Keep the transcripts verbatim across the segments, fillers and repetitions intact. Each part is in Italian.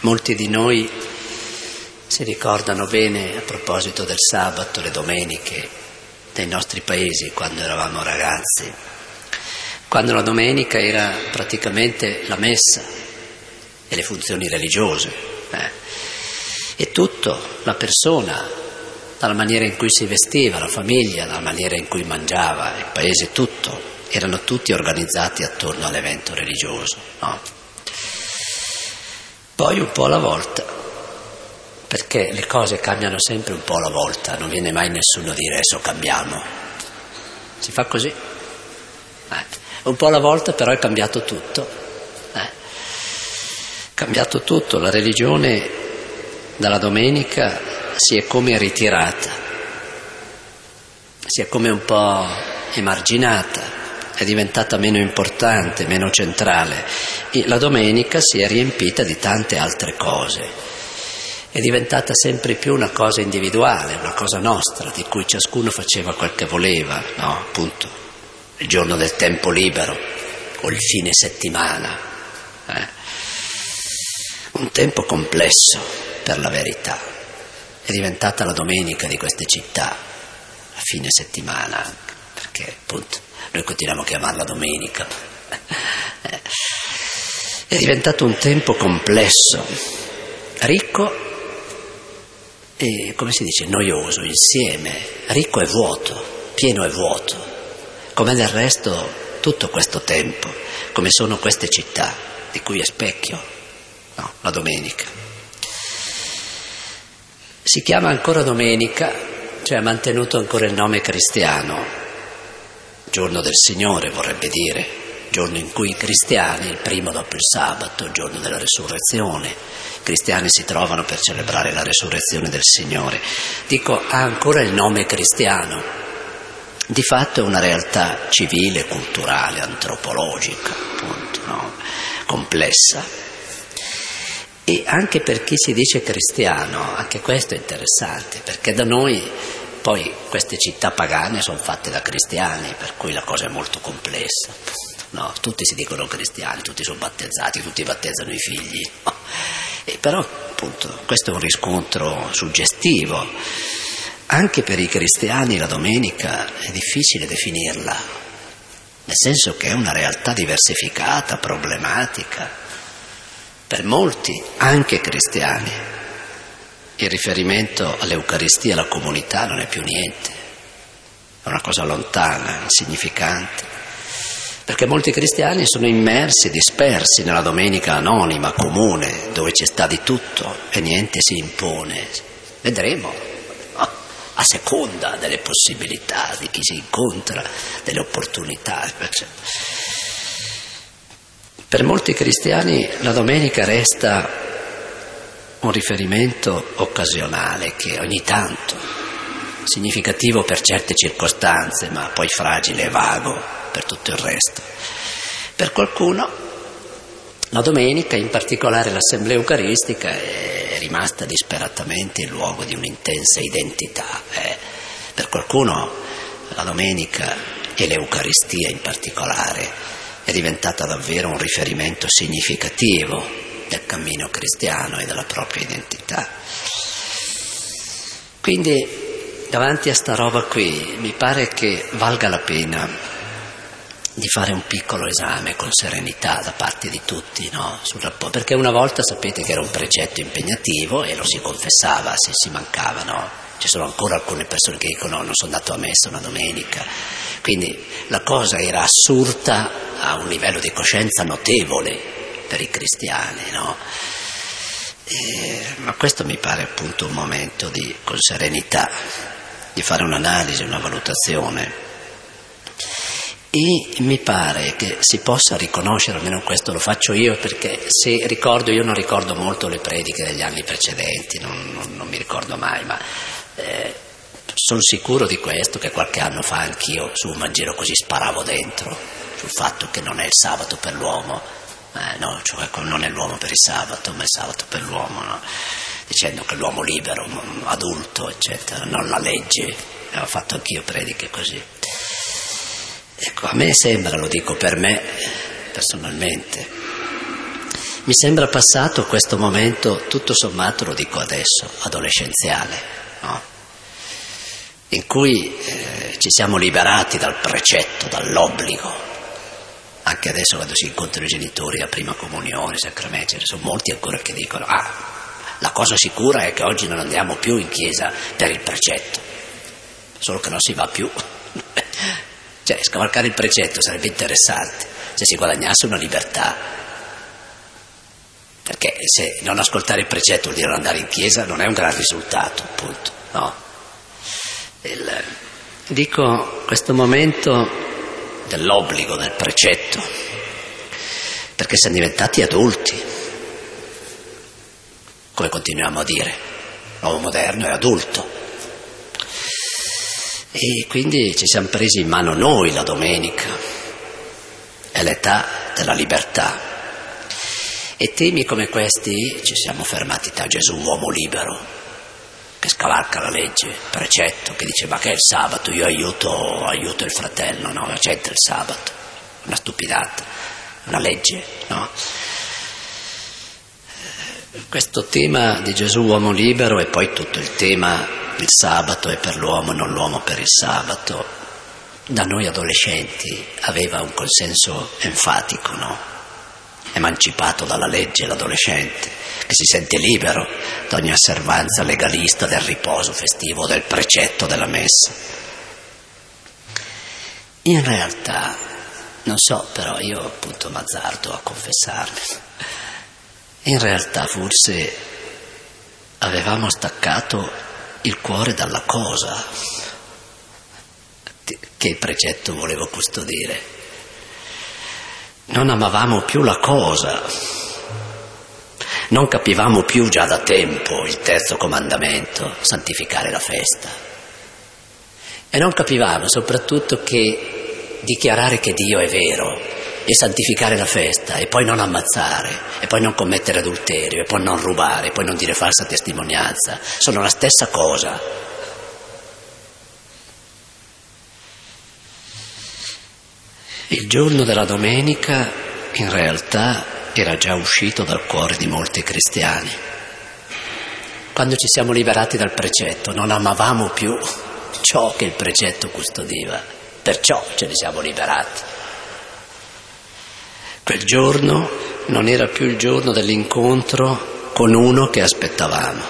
Molti di noi si ricordano bene, a proposito del sabato, le domeniche dei nostri paesi quando eravamo ragazzi, quando la domenica era praticamente la messa e le funzioni religiose, eh. e tutto, la persona, dalla maniera in cui si vestiva, la famiglia, dalla maniera in cui mangiava, il paese tutto, erano tutti organizzati attorno all'evento religioso, no? Poi un po' alla volta, perché le cose cambiano sempre un po' alla volta, non viene mai nessuno a dire adesso cambiamo, si fa così, eh. un po' alla volta però è cambiato tutto, eh. cambiato tutto, la religione dalla domenica si è come ritirata, si è come un po' emarginata, è diventata meno importante, meno centrale, e la domenica si è riempita di tante altre cose, è diventata sempre più una cosa individuale, una cosa nostra, di cui ciascuno faceva quel che voleva, no? Appunto, il giorno del tempo libero o il fine settimana, eh? un tempo complesso per la verità, è diventata la domenica di queste città, a fine settimana anche, perché appunto noi continuiamo a chiamarla domenica. È diventato un tempo complesso, ricco e, come si dice, noioso insieme, ricco e vuoto, pieno e vuoto, come del resto tutto questo tempo, come sono queste città, di cui è specchio, no, la domenica. Si chiama ancora domenica, cioè ha mantenuto ancora il nome cristiano, giorno del Signore vorrebbe dire, giorno in cui i cristiani, il primo dopo il sabato, il giorno della resurrezione, i cristiani si trovano per celebrare la resurrezione del Signore. Dico, ha ancora il nome cristiano, di fatto è una realtà civile, culturale, antropologica, appunto, no? complessa. E anche per chi si dice cristiano, anche questo è interessante, perché da noi poi queste città pagane sono fatte da cristiani, per cui la cosa è molto complessa. No, tutti si dicono cristiani, tutti sono battezzati, tutti battezzano i figli. No. E però, appunto, questo è un riscontro suggestivo. Anche per i cristiani la domenica è difficile definirla, nel senso che è una realtà diversificata, problematica. Per molti, anche cristiani, il riferimento all'Eucaristia, alla comunità, non è più niente, è una cosa lontana, insignificante, perché molti cristiani sono immersi, dispersi nella domenica anonima, comune, dove ci sta di tutto e niente si impone. Vedremo, no? a seconda delle possibilità di chi si incontra, delle opportunità. Per molti cristiani la domenica resta un riferimento occasionale che ogni tanto, significativo per certe circostanze, ma poi fragile e vago per tutto il resto. Per qualcuno la domenica, in particolare l'assemblea eucaristica, è rimasta disperatamente il luogo di un'intensa identità. Eh. Per qualcuno la domenica e l'Eucaristia in particolare è diventata davvero un riferimento significativo del cammino cristiano e della propria identità. Quindi davanti a sta roba qui mi pare che valga la pena di fare un piccolo esame con serenità da parte di tutti, no? Sul rapporto, perché una volta sapete che era un precetto impegnativo e lo si confessava se si mancava, no? Ci sono ancora alcune persone che dicono no, non sono andato a messa una domenica, quindi la cosa era assurda a un livello di coscienza notevole per i cristiani, no? E, ma questo mi pare appunto un momento di, con serenità, di fare un'analisi, una valutazione, e mi pare che si possa riconoscere, almeno questo lo faccio io, perché se ricordo, io non ricordo molto le prediche degli anni precedenti, non, non, non mi ricordo mai, ma eh, sono sicuro di questo, che qualche anno fa anch'io su un Vangelo così sparavo dentro, sul fatto che non è il sabato per l'uomo, Eh, no, cioè non è l'uomo per il sabato, ma è il sabato per l'uomo, no? Dicendo che l'uomo libero, adulto, eccetera, non la legge. Ho fatto anch'io prediche così. Ecco, a me sembra, lo dico per me personalmente, Mi sembra passato questo momento, tutto sommato lo dico adesso, adolescenziale, no? In cui eh, ci siamo liberati dal precetto, dall'obbligo. Anche adesso quando si incontrano i genitori a prima comunione, sacramenti, ce ne sono molti ancora che dicono ah, la cosa sicura è che oggi non andiamo più in chiesa per il precetto, solo che non si va più. Cioè, scavalcare il precetto sarebbe interessante se si guadagnasse una libertà. Perché se non ascoltare il precetto vuol dire non andare in chiesa, non è un gran risultato, appunto, no? Il, dico questo momento dell'obbligo, del precetto, perché siamo diventati adulti, come continuiamo a dire, l'uomo moderno è adulto. E quindi ci siamo presi in mano noi la domenica, è l'età della libertà. E temi come questi ci siamo fermati da Gesù, uomo libero, che scavalca la legge, precetto, che dice ma che è il sabato, io aiuto, aiuto il fratello, no? C'entra il sabato, una stupidata, una legge, no? Questo tema di Gesù uomo libero e poi tutto il tema il sabato è per l'uomo, non l'uomo per il sabato, da noi adolescenti aveva un consenso enfatico, no? Emancipato dalla legge l'adolescente, che si sente libero da ogni osservanza legalista del riposo festivo, del precetto della messa. In realtà, non so, però io appunto m'azzardo a confessarmi, in realtà forse avevamo staccato il cuore dalla cosa che il precetto voleva custodire. Non amavamo più la cosa, non capivamo più già da tempo il terzo comandamento, santificare la festa. E non capivamo soprattutto che dichiarare che Dio è vero e santificare la festa e poi non ammazzare e poi non commettere adulterio e poi non rubare e poi non dire falsa testimonianza sono la stessa cosa. Il giorno della domenica in realtà era già uscito dal cuore di molti cristiani. Quando ci siamo liberati dal precetto non amavamo più ciò che il precetto custodiva, perciò ce ne siamo liberati. Quel giorno non era più il giorno dell'incontro con uno che aspettavamo,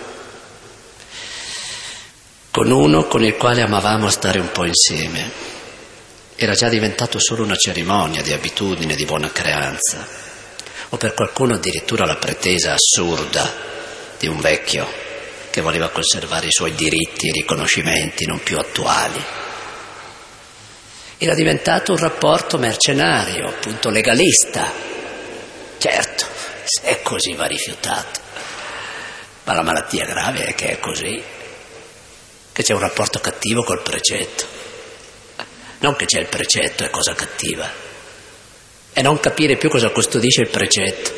con uno con il quale amavamo stare un po' insieme. Era già diventato solo una cerimonia di abitudine, di buona creanza, o per qualcuno addirittura la pretesa assurda di un vecchio che voleva conservare i suoi diritti e riconoscimenti non più attuali. Era diventato un rapporto mercenario, appunto legalista. Certo, se è così va rifiutato, ma la malattia grave è che è così, che c'è un rapporto cattivo col precetto. Non che c'è il precetto è cosa cattiva, è non capire più cosa custodisce il precetto.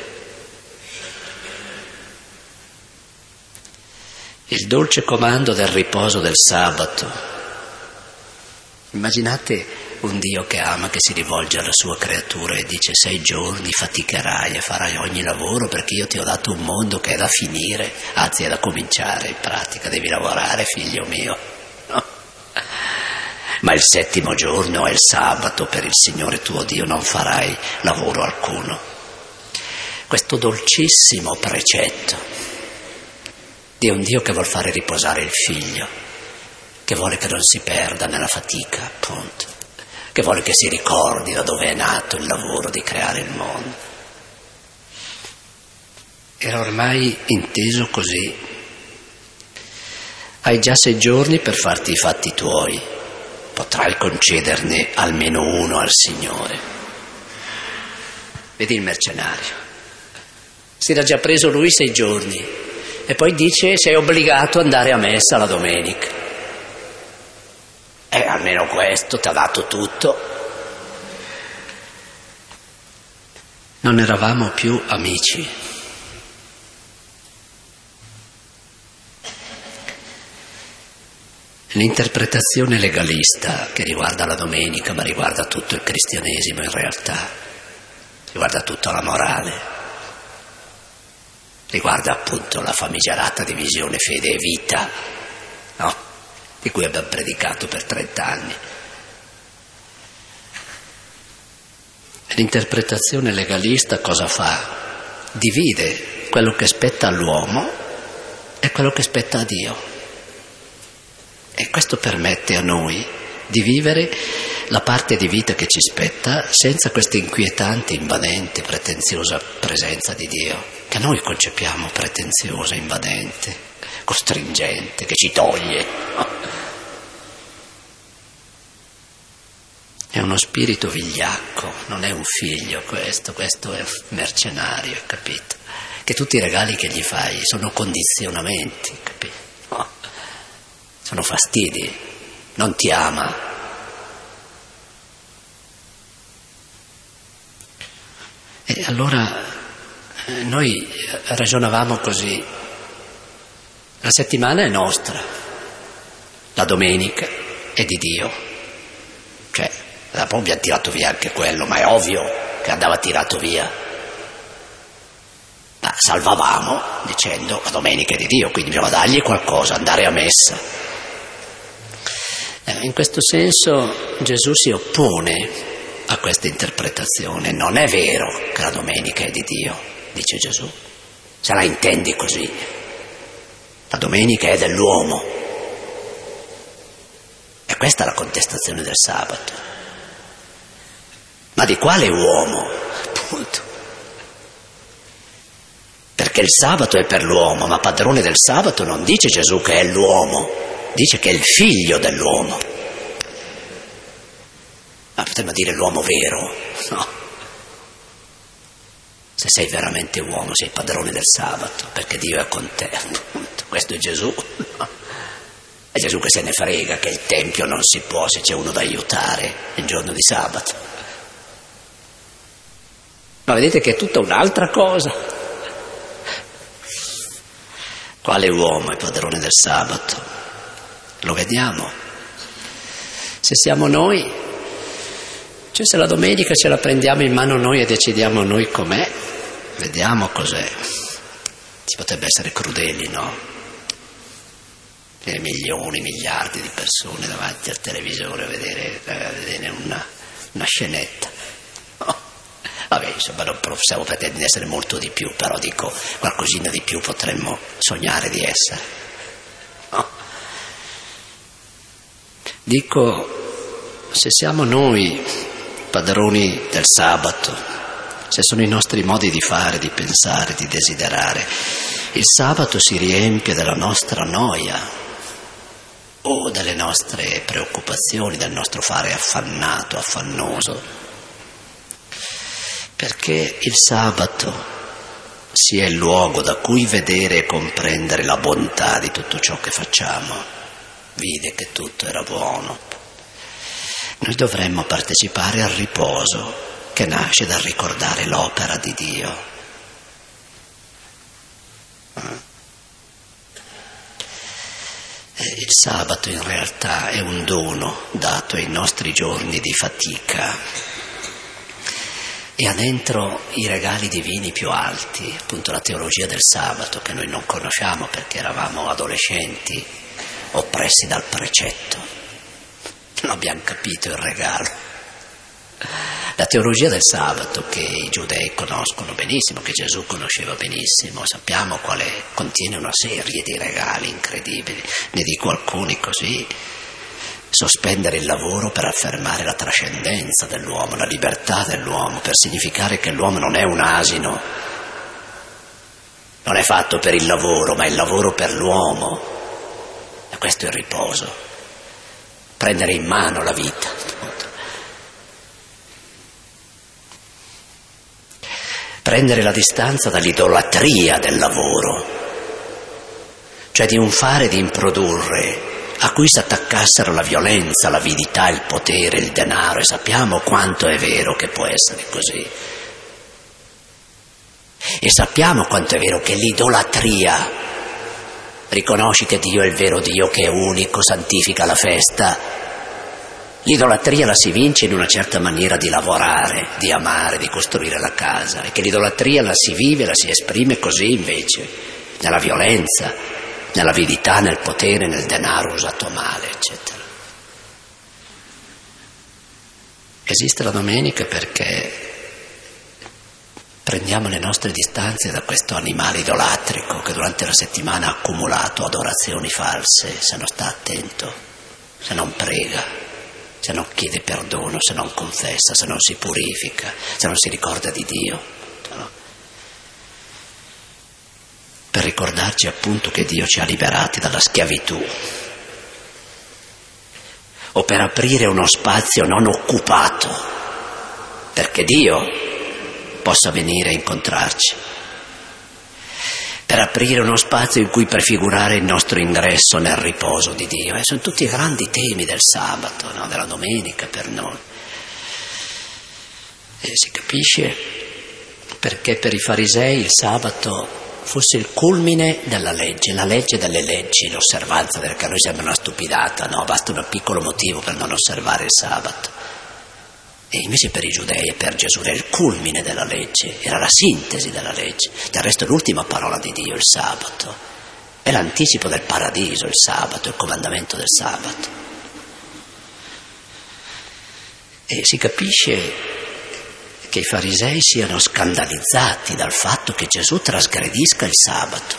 Il dolce comando del riposo del sabato. Immaginate un Dio che ama, che si rivolge alla sua creatura e dice sei giorni faticherai e farai ogni lavoro perché io ti ho dato un mondo che è da finire, anzi è da cominciare in pratica, devi lavorare figlio mio, no? Ma il settimo giorno è il sabato per il Signore tuo Dio, non farai lavoro alcuno. Questo dolcissimo precetto di un Dio che vuol fare riposare il figlio, che vuole che non si perda nella fatica, appunto, che vuole che si ricordi da dove è nato il lavoro di creare il mondo. Era ormai inteso così. Hai già sei giorni per farti i fatti tuoi. Potrai concederne almeno uno al Signore. Vedi il mercenario. Si era già preso lui sei giorni e poi dice sei obbligato ad andare a messa la domenica. E almeno questo ti ha dato tutto. Non eravamo più amici. L'interpretazione legalista che riguarda la domenica, ma riguarda tutto il cristianesimo in realtà, riguarda tutta la morale, riguarda appunto la famigerata divisione fede e vita, no? Di cui abbiamo predicato per trent'anni. L'interpretazione legalista cosa fa? Divide quello che spetta all'uomo e quello che spetta a Dio. E questo permette a noi di vivere la parte di vita che ci spetta senza questa inquietante, invadente, pretenziosa presenza di Dio, che noi concepiamo pretenziosa, invadente, costringente, che ci toglie. È uno spirito vigliacco, non è un figlio questo, questo è mercenario, capito? Che tutti i regali che gli fai sono condizionamenti, capito? No. Sono fastidi, non ti ama. E allora noi ragionavamo così: la settimana è nostra, la domenica è di Dio, cioè la propria ha tirato via anche quello, ma è ovvio che andava tirato via. Ma salvavamo dicendo la domenica è di Dio, quindi bisogna dargli qualcosa, andare a messa. In questo senso Gesù si oppone a questa interpretazione. Non è vero che la domenica è di Dio, dice Gesù, se la intendi così. La domenica è dell'uomo. E questa è la contestazione del sabato. Ma di quale uomo? Appunto. Perché il sabato è per l'uomo, ma padrone del sabato non dice Gesù che è l'uomo, dice che è il figlio dell'uomo. Ma potremmo dire l'uomo vero, no? Se sei veramente uomo sei padrone del sabato, perché Dio è con te, appunto. Questo è Gesù, no? È Gesù che se ne frega che il tempio non si può se c'è uno da aiutare il giorno di sabato. Ma vedete che è tutta un'altra cosa. Quale uomo è padrone del sabato? Lo vediamo. Se siamo noi, cioè se la domenica ce la prendiamo in mano noi e decidiamo noi com'è, vediamo cos'è. Si potrebbe essere crudeli, no? E milioni, miliardi di persone davanti al televisore a vedere, a vedere una, una scenetta. No? Vabbè, insomma, non possiamo pretendere di essere molto di più, però dico, qualcosina di più potremmo sognare di essere. No? Dico, se siamo noi padroni del sabato, se sono i nostri modi di fare, di pensare, di desiderare, il sabato si riempie della nostra noia o delle nostre preoccupazioni, del nostro fare affannato, affannoso. Perché il sabato sia il luogo da cui vedere e comprendere la bontà di tutto ciò che facciamo. Vide che tutto era buono. Noi dovremmo partecipare al riposo che nasce dal ricordare l'opera di Dio. Il sabato in realtà è un dono dato ai nostri giorni di fatica. E ha dentro i regali divini più alti, appunto la teologia del sabato che noi non conosciamo perché eravamo adolescenti oppressi dal precetto, non abbiamo capito il regalo. La teologia del sabato che i giudei conoscono benissimo, che Gesù conosceva benissimo, sappiamo quale contiene una serie di regali incredibili, ne dico alcuni così. Sospendere il lavoro per affermare la trascendenza dell'uomo, la libertà dell'uomo, per significare che l'uomo non è un asino, non è fatto per il lavoro, ma è il lavoro per l'uomo. E questo è il riposo, prendere in mano la vita. Prendere la distanza dall'idolatria del lavoro, cioè di un fare di improdurre a cui si attaccassero la violenza, l'avidità, il potere, il denaro, e sappiamo quanto è vero che può essere così. E sappiamo quanto è vero che l'idolatria, riconosci che Dio è il vero Dio, che è unico, santifica la festa, L'idolatria la si vince in una certa maniera di lavorare, di amare, di costruire la casa, e che l'idolatria la si vive, la si esprime così invece, nella violenza, nell'avidità, nel potere, nel denaro usato male, eccetera. Esiste la domenica perché prendiamo le nostre distanze da questo animale idolatrico che durante la settimana ha accumulato adorazioni false, se non sta attento, se non prega, se non chiede perdono, se non confessa, se non si purifica, se non si ricorda di Dio. No? Per ricordarci appunto che Dio ci ha liberati dalla schiavitù, o per aprire uno spazio non occupato, perché Dio possa venire a incontrarci, per aprire uno spazio in cui prefigurare il nostro ingresso nel riposo di Dio. E sono tutti i grandi temi del sabato, no? Della domenica per noi. E si capisce perché per i farisei il sabato fosse il culmine della legge, la legge delle leggi, l'osservanza, perché a noi sembra una stupidata, no? Basta un piccolo motivo per non osservare il sabato. E invece per i giudei e per Gesù era il culmine della legge, era la sintesi della legge. Del resto è l'ultima parola di Dio, il sabato. È l'anticipo del paradiso, il sabato, il comandamento del sabato. E si capisce che i farisei siano scandalizzati dal fatto che Gesù trasgredisca il sabato,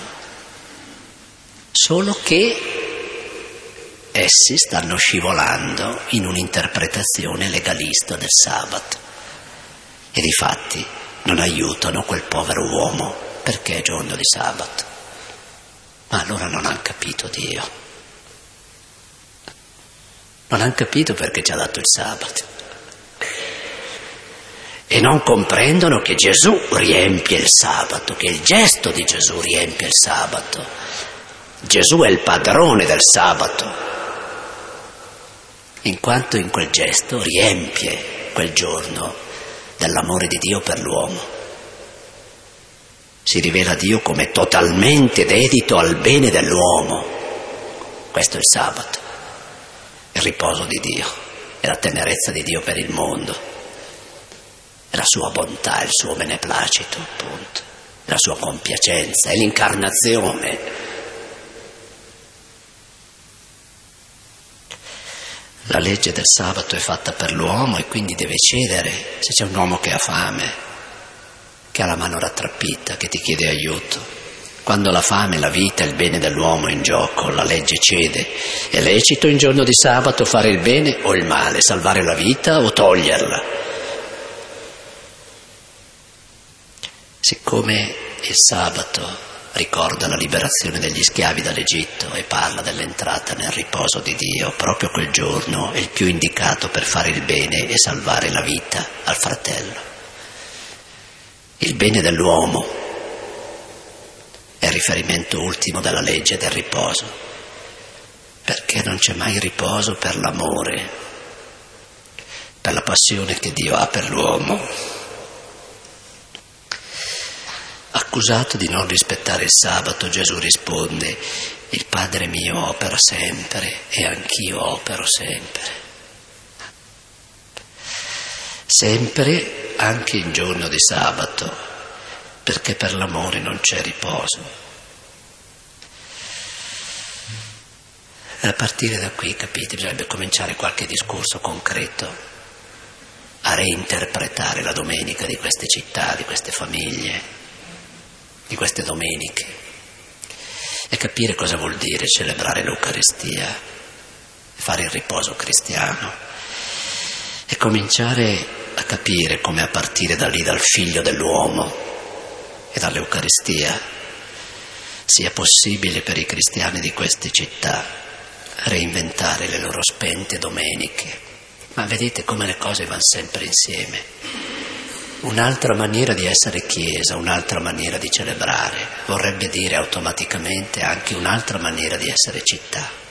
solo che essi stanno scivolando in un'interpretazione legalista del sabato e difatti non aiutano quel povero uomo perché è giorno di sabato. Ma allora non hanno capito Dio, non hanno capito perché ci ha dato il sabato e non comprendono che Gesù riempie il sabato, che il gesto di Gesù riempie il sabato. Gesù è il padrone del sabato, in quanto in quel gesto riempie quel giorno dell'amore di Dio per l'uomo. Si rivela Dio come totalmente dedito al bene dell'uomo. Questo è il sabato, il riposo di Dio, è la tenerezza di Dio per il mondo, è la sua bontà, il suo beneplacito, appunto, è la sua compiacenza, è l'incarnazione. La legge del sabato è fatta per l'uomo e quindi deve cedere se c'è un uomo che ha fame, che ha la mano rattrappita, che ti chiede aiuto. Quando la fame, la vita, il bene dell'uomo è in gioco, la legge cede. È lecito in giorno di sabato fare il bene o il male, salvare la vita o toglierla. Siccome il sabato ricorda la liberazione degli schiavi dall'Egitto e parla dell'entrata nel riposo di Dio, proprio quel giorno è il più indicato per fare il bene e salvare la vita al fratello. Il bene dell'uomo è il riferimento ultimo della legge del riposo, perché non c'è mai riposo per l'amore, per la passione che Dio ha per l'uomo. Accusato di non rispettare il sabato, Gesù risponde: il Padre mio opera sempre e anch'io opero sempre. Sempre, anche in giorno di sabato, perché per l'amore non c'è riposo. E a partire da qui, capite, bisognerebbe cominciare qualche discorso concreto a reinterpretare la domenica di queste città, di queste famiglie, di queste domeniche, e capire cosa vuol dire celebrare l'Eucaristia, fare il riposo cristiano, e cominciare a capire come a partire da lì, dal figlio dell'uomo e dall'Eucaristia, sia possibile per i cristiani di queste città reinventare le loro spente domeniche. Ma vedete come le cose vanno sempre insieme. Un'altra maniera di essere Chiesa, un'altra maniera di celebrare, vorrebbe dire automaticamente anche un'altra maniera di essere città.